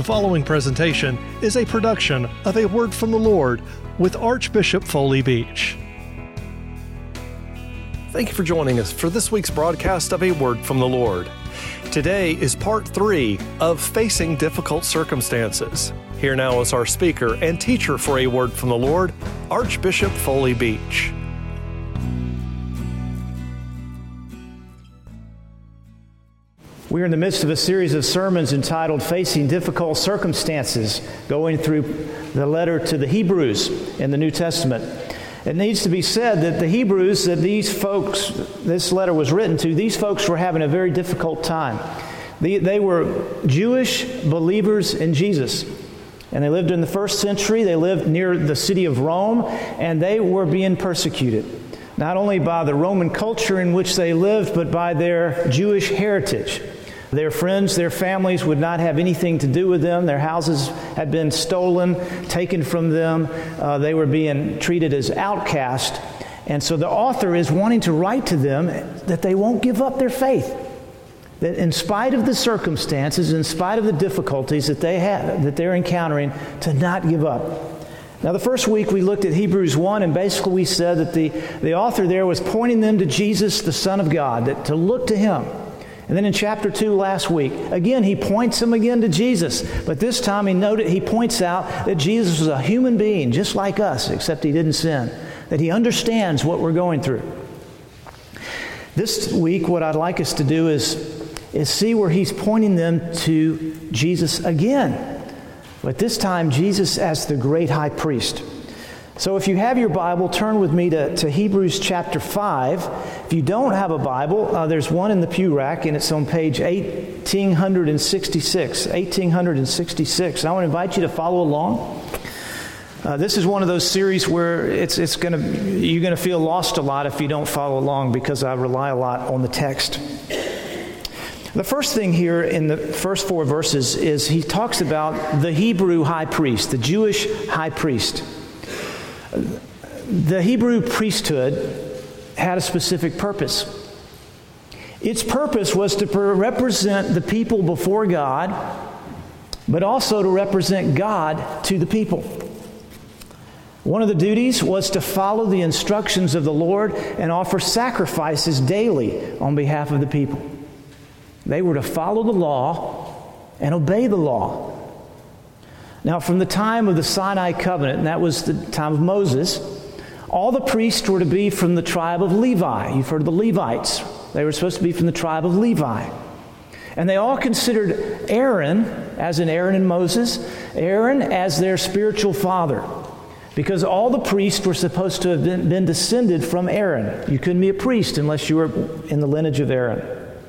following presentation is a production of A Word from the Lord with Archbishop Foley Beach. Thank you for joining us for this week's broadcast of A Word from the Lord. Today is part 3 of Facing Difficult Circumstances. Here now is our speaker and teacher for A Word from the Lord, Archbishop Foley Beach. We're in the midst of a series of sermons entitled Facing Difficult Circumstances, going through the letter to the Hebrews in the New Testament. It needs to be said that the Hebrews, that these folks, this letter was written to, these folks were having a very difficult time. They were Jewish believers in Jesus. And they lived in the first century. They lived near the city of Rome, and they were being persecuted, not only by the Roman culture in which they lived, but by their Jewish heritage. Their friends, their families would not have anything to do with them. Their houses had been stolen, taken from them. They were being treated as outcasts. And so the author is wanting to write to them that they won't give up their faith. That in spite of the circumstances, in spite of the difficulties that they have, that they're encountering, to not give up. Now, the first week we looked at Hebrews 1, and basically we said that the author there was pointing them to Jesus, the Son of God, that to look to Him. And then in chapter 2 last week, again, he points them again to Jesus. But this time he points out that Jesus was a human being, just like us, except He didn't sin. That He understands what we're going through. This week, what I'd like us to do is see where he's pointing them to Jesus again. But this time, Jesus as the great high priest. So if you have your Bible, turn with me to Hebrews chapter 5. If you don't have a Bible, there's one in the pew rack, and it's on page 1866. 1866. And I want to invite you to follow along. This is one of those series where you're going to feel lost a lot if you don't follow along, because I rely a lot on the text. The first thing here in the first 4 verses is he talks about the Hebrew high priest, the Jewish high priest. The Hebrew priesthood had a specific purpose. Its purpose was to represent the people before God, but also to represent God to the people. One of the duties was to follow the instructions of the Lord and offer sacrifices daily on behalf of the people. They were to follow the law and obey the law. Now, from the time of the Sinai covenant, and that was the time of Moses, all the priests were to be from the tribe of Levi. You've heard of the Levites. They were supposed to be from the tribe of Levi. And they all considered Aaron, as in Aaron and Moses, Aaron as their spiritual father. Because all the priests were supposed to have been descended from Aaron. You couldn't be a priest unless you were in the lineage of Aaron.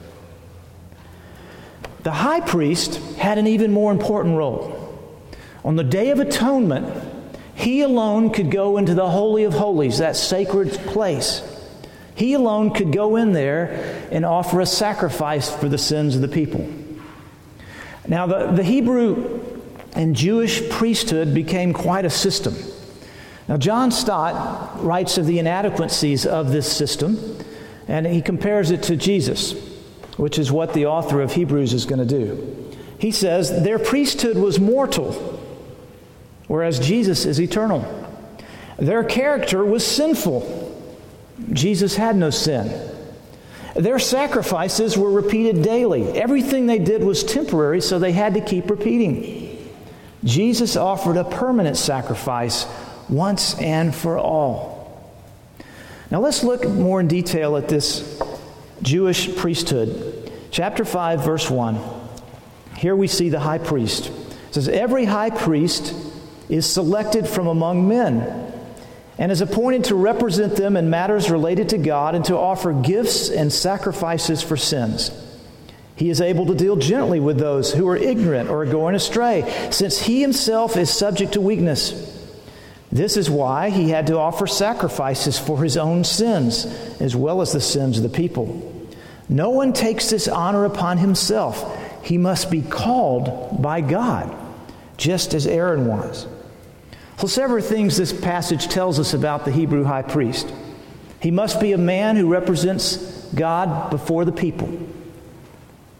The high priest had an even more important role. On the Day of Atonement, he alone could go into the Holy of Holies, that sacred place. He alone could go in there and offer a sacrifice for the sins of the people. Now, the Hebrew and Jewish priesthood became quite a system. Now, John Stott writes of the inadequacies of this system, and he compares it to Jesus, which is what the author of Hebrews is going to do. He says, their priesthood was mortal, whereas Jesus is eternal. Their character was sinful. Jesus had no sin. Their sacrifices were repeated daily. Everything they did was temporary, so they had to keep repeating. Jesus offered a permanent sacrifice once and for all. Now let's look more in detail at this Jewish priesthood. Chapter 5, verse 1. Here we see the high priest. It says, every high priest is selected from among men and is appointed to represent them in matters related to God and to offer gifts and sacrifices for sins. He is able to deal gently with those who are ignorant or are going astray, since he himself is subject to weakness. This is why he had to offer sacrifices for his own sins, as well as the sins of the people. No one takes this honor upon himself. He must be called by God, just as Aaron was. So several things this passage tells us about the Hebrew high priest. He must be a man who represents God before the people.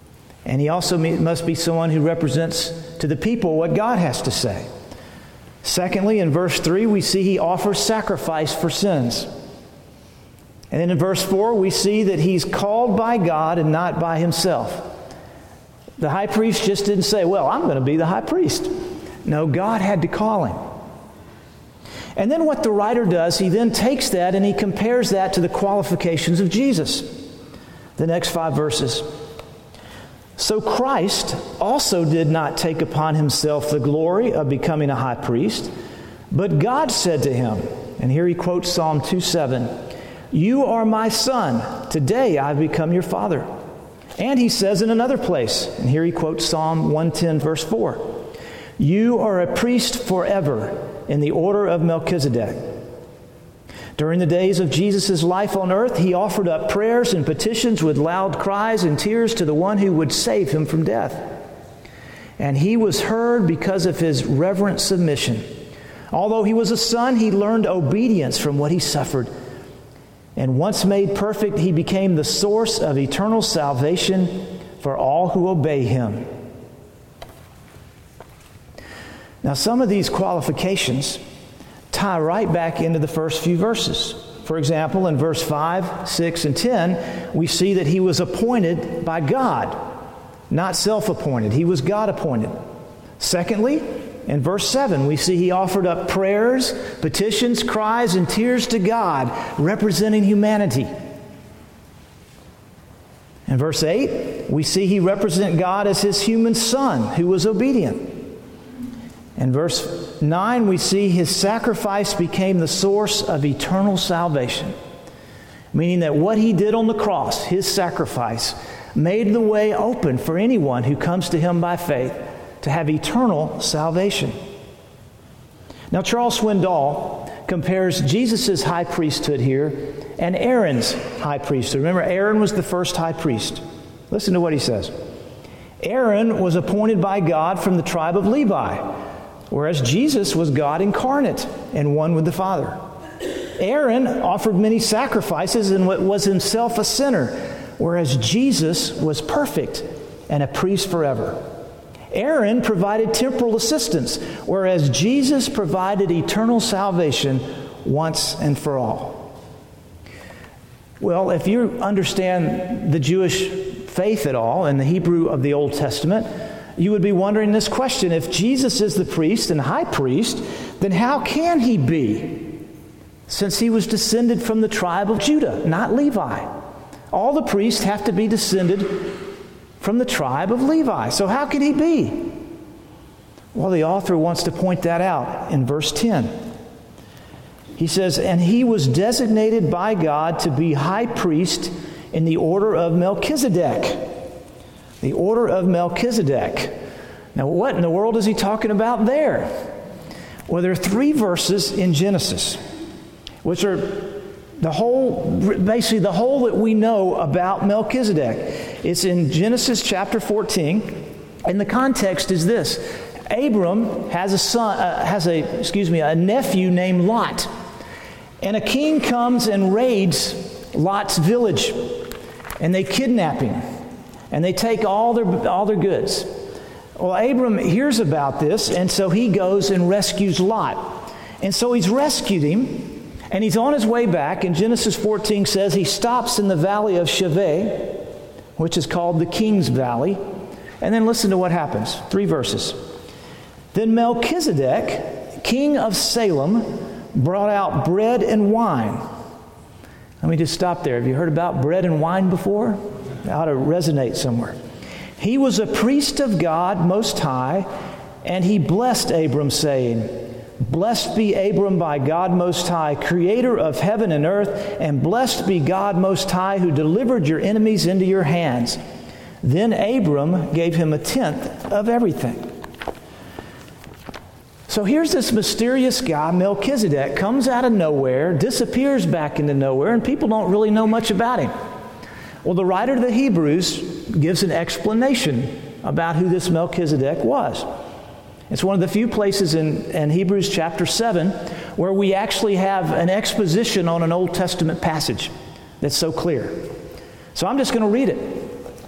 And he also must be someone who represents to the people what God has to say. Secondly, in verse 3, we see he offers sacrifice for sins. And then in verse 4, we see that he's called by God and not by himself. The high priest just didn't say, well, I'm going to be the high priest. No, God had to call him. And then what the writer does, he then takes that and he compares that to the qualifications of Jesus. The next 5 verses. So Christ also did not take upon himself the glory of becoming a high priest, but God said to him, and here he quotes Psalm 2:7, "You are my son, today I have become your father." And he says in another place, and here he quotes Psalm 110 verse 4, "You are a priest forever in the order of Melchizedek." During the days of Jesus' life on earth, he offered up prayers and petitions with loud cries and tears to the one who would save him from death. And he was heard because of his reverent submission. Although he was a son, he learned obedience from what he suffered. And once made perfect, he became the source of eternal salvation for all who obey him. Now, some of these qualifications tie right back into the first few verses. For example, in verse 5, 6, and 10, we see that he was appointed by God, not self-appointed. He was God-appointed. Secondly, in verse 7, we see he offered up prayers, petitions, cries, and tears to God, representing humanity. In verse 8, we see he represented God as his human son who was obedient. In verse 9, we see his sacrifice became the source of eternal salvation, meaning that what he did on the cross, his sacrifice, made the way open for anyone who comes to him by faith to have eternal salvation. Now, Charles Swindoll compares Jesus' high priesthood here and Aaron's high priesthood. Remember, Aaron was the first high priest. Listen to what he says. Aaron was appointed by God from the tribe of Levi, whereas Jesus was God incarnate and one with the Father. Aaron offered many sacrifices and was himself a sinner, whereas Jesus was perfect and a priest forever. Aaron provided temporal assistance, whereas Jesus provided eternal salvation once and for all. Well, if you understand the Jewish faith at all and the Hebrew of the Old Testament, you would be wondering this question: if Jesus is the priest and high priest, then how can he be? Since he was descended from the tribe of Judah, not Levi. All the priests have to be descended from the tribe of Levi. So how can he be? Well, the author wants to point that out in verse 10. He says, "And he was designated by God to be high priest in the order of Melchizedek." The order of Melchizedek. Now, what in the world is he talking about there? Well, there are 3 verses in Genesis, which are basically the whole that we know about Melchizedek. It's in Genesis chapter 14, and the context is this: Abram has a nephew named Lot, and a king comes and raids Lot's village, and they kidnap him, and they take all their goods. Well, Abram hears about this, and so he goes and rescues Lot, and so he's rescued him. And he's on his way back, and Genesis 14 says he stops in the valley of Shaveh, which is called the King's Valley. And then listen to what happens. 3 verses. "Then Melchizedek, king of Salem, brought out bread and wine." Let me just stop there. Have you heard about bread and wine before? It ought to resonate somewhere. "He was a priest of God Most High, and he blessed Abram, saying, Blessed be Abram by God Most High, creator of heaven and earth, and blessed be God Most High, who delivered your enemies into your hands. Then Abram gave him 1/10 of everything." So here's this mysterious guy, Melchizedek, comes out of nowhere, disappears back into nowhere, and people don't really know much about him. Well, the writer of the Hebrews gives an explanation about who this Melchizedek was. It's one of the few places in Hebrews chapter 7 where we actually have an exposition on an Old Testament passage that's so clear. So I'm just going to read it.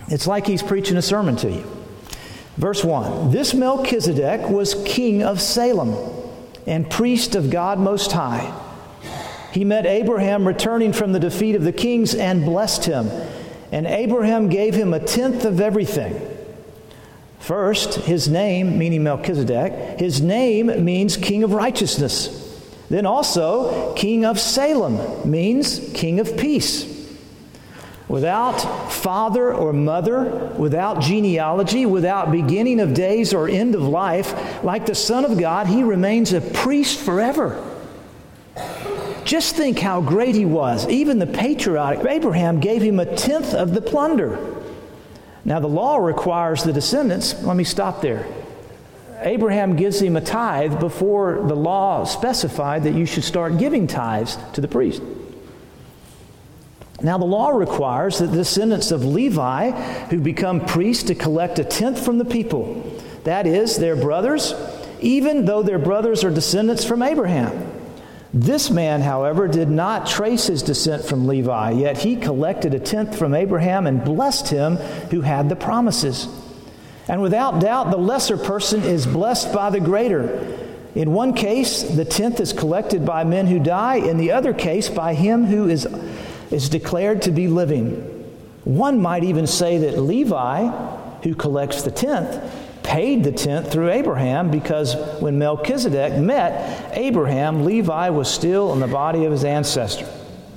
It's like he's preaching a sermon to you. Verse 1, this Melchizedek was king of Salem and priest of God Most High. He met Abraham returning from the defeat of the kings and blessed him. And Abraham gave him a tenth of everything. First, his name, meaning Melchizedek, his name means king of righteousness. Then also, king of Salem means king of peace. Without father or mother, without genealogy, without beginning of days or end of life, like the Son of God, he remains a priest forever. Just think how great he was. Even the patriarch Abraham gave him a tenth of the plunder. Now the law requires the descendants. Let me stop there. Abraham gives him a tithe before the law specified that you should start giving tithes to the priest. Now the law requires that the descendants of Levi who become priests to collect a tenth from the people. That is, their brothers, even though their brothers are descendants from Abraham. This man, however, did not trace his descent from Levi, yet he collected a tenth from Abraham and blessed him who had the promises. And without doubt, the lesser person is blessed by the greater. In one case, the tenth is collected by men who die. In the other case, by him who is declared to be living. One might even say that Levi, who collects the tenth, paid the tenth through Abraham, because when Melchizedek met Abraham, Levi was still in the body of his ancestor.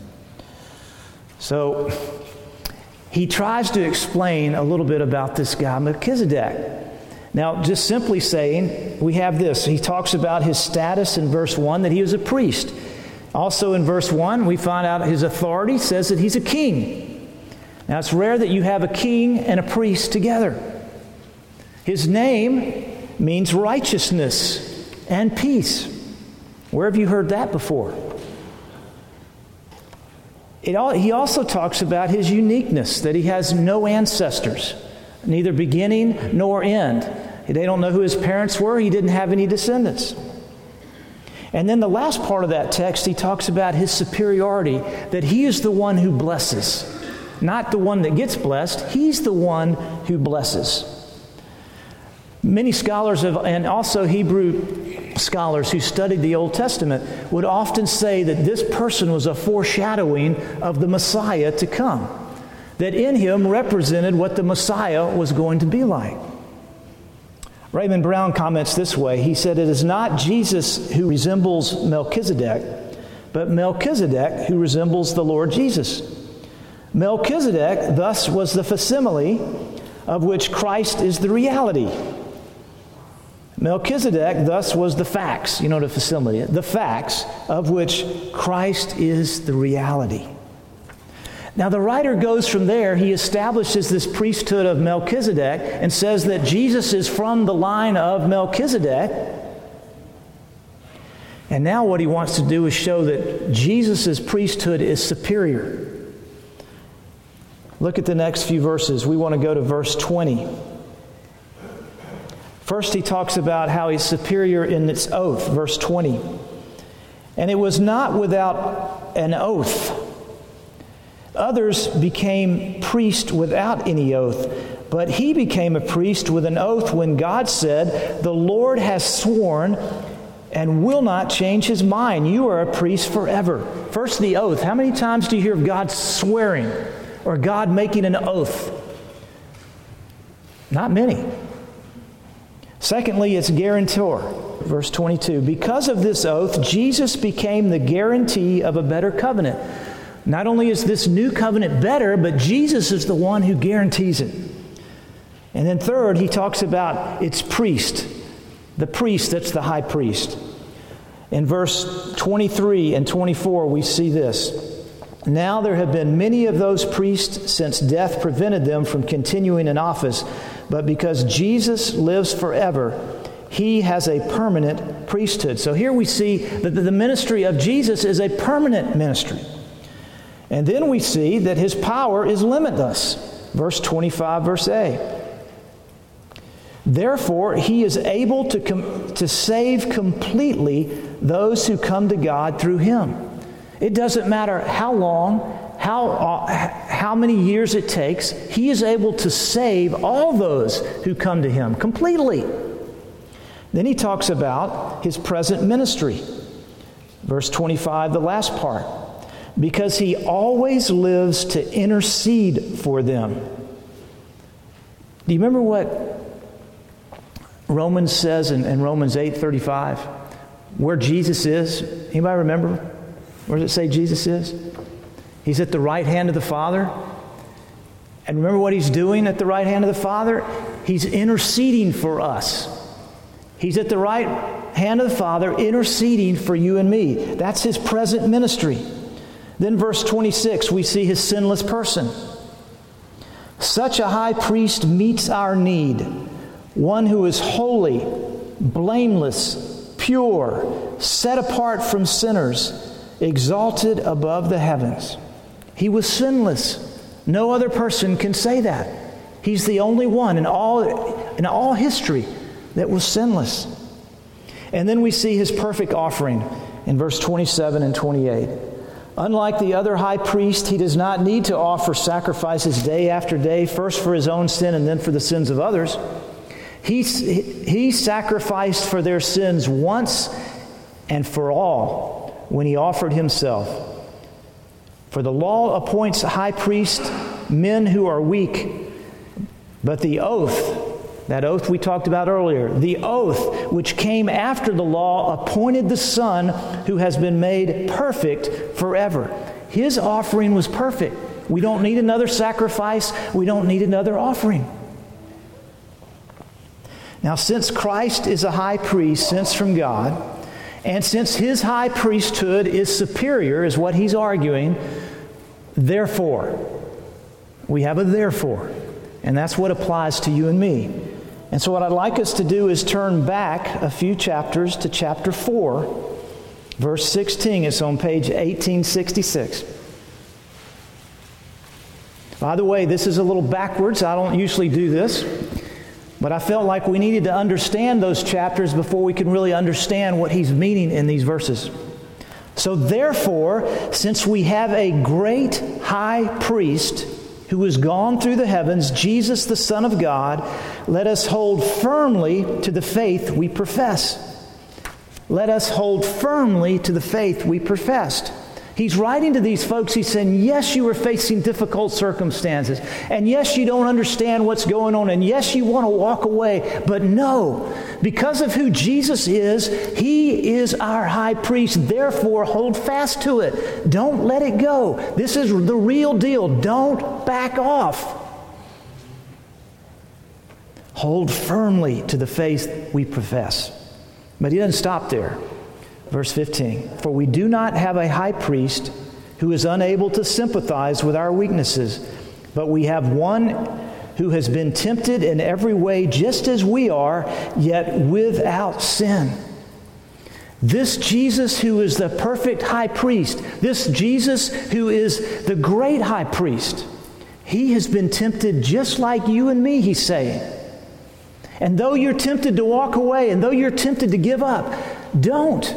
So he tries to explain a little bit about this guy, Melchizedek. Now, just simply saying, we have this. He talks about his status in verse 1, that he was a priest. Also in verse 1, we find out his authority says that he's a king. Now, it's rare that you have a king and a priest together. His name means righteousness and peace. Where have you heard that before? He also talks about his uniqueness, that he has no ancestors, neither beginning nor end. They don't know who his parents were. He didn't have any descendants. And then the last part of that text, he talks about his superiority, that he is the one who blesses, not the one that gets blessed. He's the one who blesses. Many scholars and also Hebrew scholars who studied the Old Testament would often say that this person was a foreshadowing of the Messiah to come, that in him represented what the Messiah was going to be like. Raymond Brown comments this way. He said, it is not Jesus who resembles Melchizedek, but Melchizedek who resembles the Lord Jesus. Melchizedek thus was the facsimile of which Christ is the reality. Melchizedek thus was the facts, the facsimile, the facts of which Christ is the reality. Now the writer goes from there. He establishes this priesthood of Melchizedek and says that Jesus is from the line of Melchizedek. And now what he wants to do is show that Jesus' priesthood is superior. Look at the next few verses. We want to go to verse 20. First, he talks about how he's superior in its oath, verse 20. And it was not without an oath. Others became priests without any oath, but he became a priest with an oath when God said, the Lord has sworn and will not change his mind. You are a priest forever. First, the oath. How many times do you hear of God swearing or God making an oath? Not many. Secondly, it's guarantor. Verse 22. Because of this oath, Jesus became the guarantee of a better covenant. Not only is this new covenant better, but Jesus is the one who guarantees it. And then third, he talks about its priest. The priest, that's the high priest. In verse 23 and 24, we see this. Now there have been many of those priests since death prevented them from continuing in office, but because Jesus lives forever, he has a permanent priesthood. So here we see that the ministry of Jesus is a permanent ministry. And then we see that his power is limitless. Verse 25, verse A. Therefore, he is able to save completely those who come to God through him. It doesn't matter how long, how how many years it takes, He is able to save all those who come to Him completely. Then He talks about His present ministry. Verse 25, the last part. Because He always lives to intercede for them. Do you remember what Romans says in Romans 8:35? Where Jesus is? Anybody remember? Where does it say Jesus is? He's at the right hand of the Father. And remember what He's doing at the right hand of the Father? He's interceding for us. He's at the right hand of the Father interceding for you and me. That's His present ministry. Then verse 26, we see His sinless person. Such a high priest meets our need, one who is holy, blameless, pure, set apart from sinners, exalted above the heavens. He was sinless. No other person can say that. He's the only one in all history that was sinless. And then we see His perfect offering in verse 27 and 28. Unlike the other high priest, He does not need to offer sacrifices day after day, first for His own sin and then for the sins of others. He sacrificed for their sins once and for all when He offered Himself. For the law appoints high priests men who are weak, but the oath, that oath we talked about earlier, the oath which came after the law appointed the Son who has been made perfect forever. His offering was perfect. We don't need another sacrifice. We don't need another offering. Now, since Christ is a high priest sent from God, and since His high priesthood is superior, is what he's arguing, therefore, we have a therefore. And that's what applies to you and me. And so what I'd like us to do is turn back a few chapters to chapter 4, verse 16. It's on page 1866. By the way, this is a little backwards. I don't usually do this. But I felt like we needed to understand those chapters before we can really understand what he's meaning in these verses. So therefore, since we have a great high priest who has gone through the heavens, Jesus the Son of God, let us hold firmly to the faith we profess. Let us hold firmly to the faith we professed. He's writing to these folks, he's saying, yes, you are facing difficult circumstances. And yes, you don't understand what's going on. And yes, you want to walk away. But no, because of who Jesus is, He is our high priest. Therefore, hold fast to it. Don't let it go. This is the real deal. Don't back off. Hold firmly to the faith we profess. But He doesn't stop there. Verse 15, for we do not have a high priest who is unable to sympathize with our weaknesses, but we have one who has been tempted in every way just as we are, yet without sin. This Jesus who is the perfect high priest, this Jesus who is the great high priest, He has been tempted just like you and me, he's saying. And though you're tempted to walk away, and though you're tempted to give up, don't.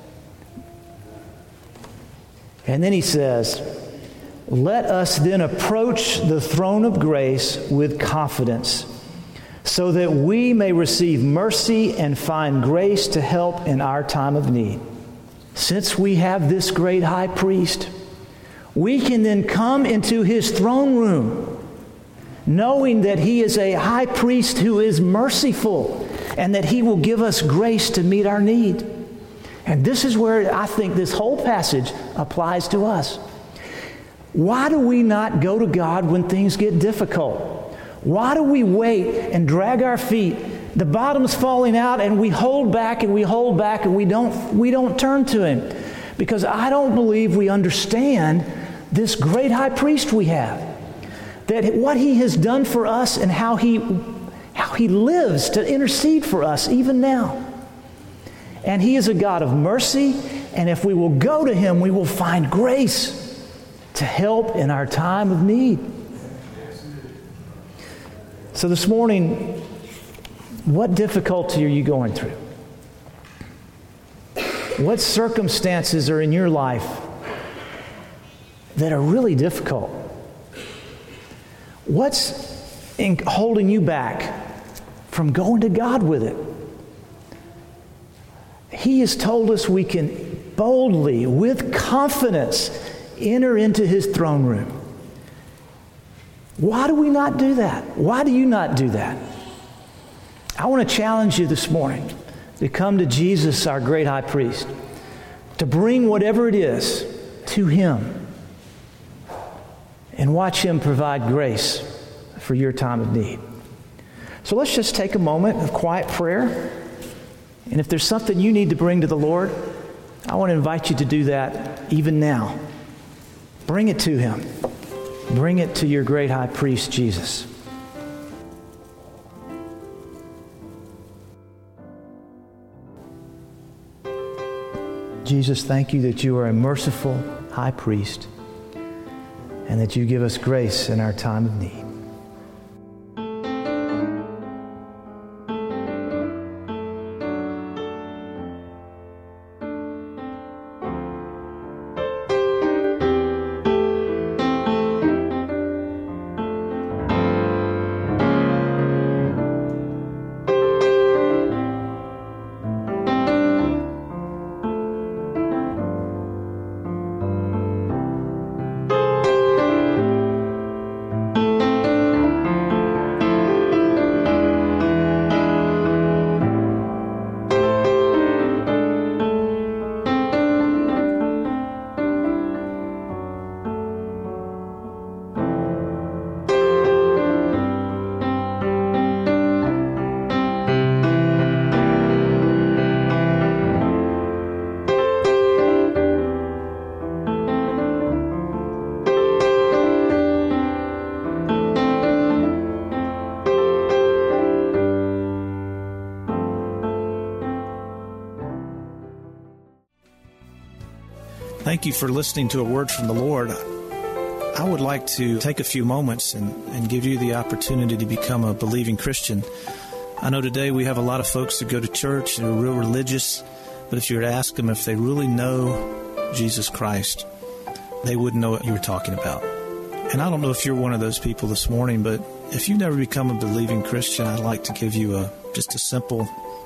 And then he says, let us then approach the throne of grace with confidence, so that we may receive mercy and find grace to help in our time of need. Since we have this great high priest, we can then come into His throne room, knowing that He is a high priest who is merciful, and that He will give us grace to meet our need. And this is where I think this whole passage applies to us. Why do we not go to God when things get difficult? Why do we wait and drag our feet? The bottom's falling out and we hold back and we hold back and we don't turn to Him. Because I don't believe we understand this great high priest we have. That what He has done for us and how He lives to intercede for us even now. And He is a God of mercy, and if we will go to Him, we will find grace to help in our time of need. So this morning, what difficulty are you going through? What circumstances are in your life that are really difficult? What's holding you back from going to God with it? He has told us we can boldly, with confidence, enter into His throne room. Why do we not do that? Why do you not do that? I want to challenge you this morning to come to Jesus, our great high priest, to bring whatever it is to Him and watch Him provide grace for your time of need. So let's just take a moment of quiet prayer. And if there's something you need to bring to the Lord, I want to invite you to do that even now. Bring it to Him. Bring it to your great high priest, Jesus. Jesus, thank you that you are a merciful high priest and that you give us grace in our time of need. Thank you for listening to a word from the Lord. I would like to take a few moments and give you the opportunity to become a believing Christian. I know today we have a lot of folks that go to church and are real religious, but if you were to ask them if they really know Jesus Christ, they wouldn't know what you were talking about. And I don't know if you're one of those people this morning, but if you've never become a believing Christian, I'd like to give you just a simple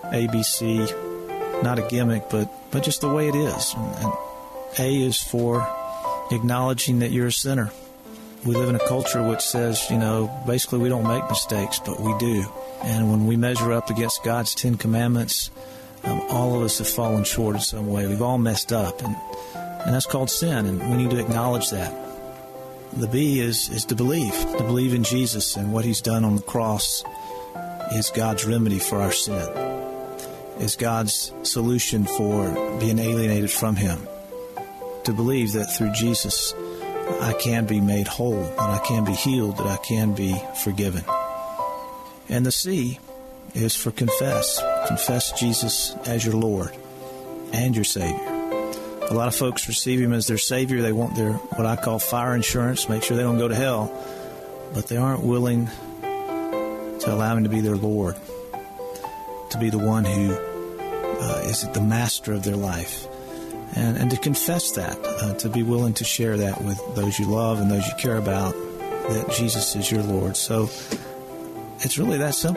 ABC, not a gimmick, but just the way it is. And A is for acknowledging that you're a sinner. We live in a culture which says, basically we don't make mistakes, but we do. And when we measure up against God's 10 Commandments, all of us have fallen short in some way. We've all messed up, and that's called sin, and we need to acknowledge that. The B is to believe in Jesus, and what He's done on the cross is God's remedy for our sin, is God's solution for being alienated from Him. To believe that through Jesus, I can be made whole, and I can be healed, that I can be forgiven. And the C is for confess. Confess Jesus as your Lord and your Savior. A lot of folks receive Him as their Savior. They want their, what I call fire insurance, make sure they don't go to hell, but they aren't willing to allow Him to be their Lord, to be the one who is the master of their life. And to confess that, to be willing to share that with those you love and those you care about, that Jesus is your Lord. So it's really that simple,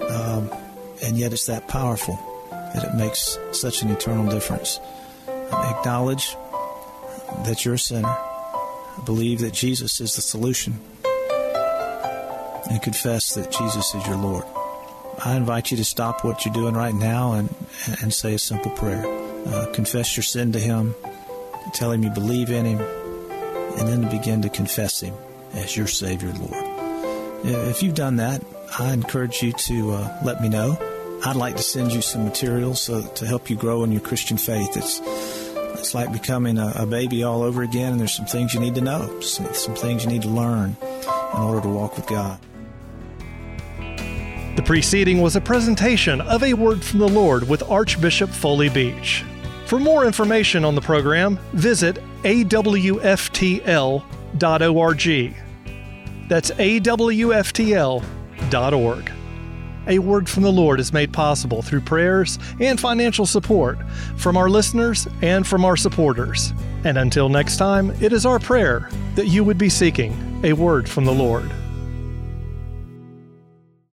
and yet it's that powerful that it makes such an eternal difference. Acknowledge that you're a sinner, believe that Jesus is the solution, and confess that Jesus is your Lord. I invite you to stop what you're doing right now and say a simple prayer. Confess your sin to Him, tell Him you believe in Him, and then to begin to confess Him as your Savior, Lord. If you've done that, I encourage you to let me know. I'd like to send you some materials to help you grow in your Christian faith. It's like becoming a baby all over again, and there's some things you need to know, some things you need to learn in order to walk with God. The preceding was a presentation of A Word from the Lord with Archbishop Foley Beach. For more information on the program, visit awftl.org. That's awftl.org. A Word from the Lord is made possible through prayers and financial support from our listeners and from our supporters. And until next time, it is our prayer that you would be seeking a word from the Lord.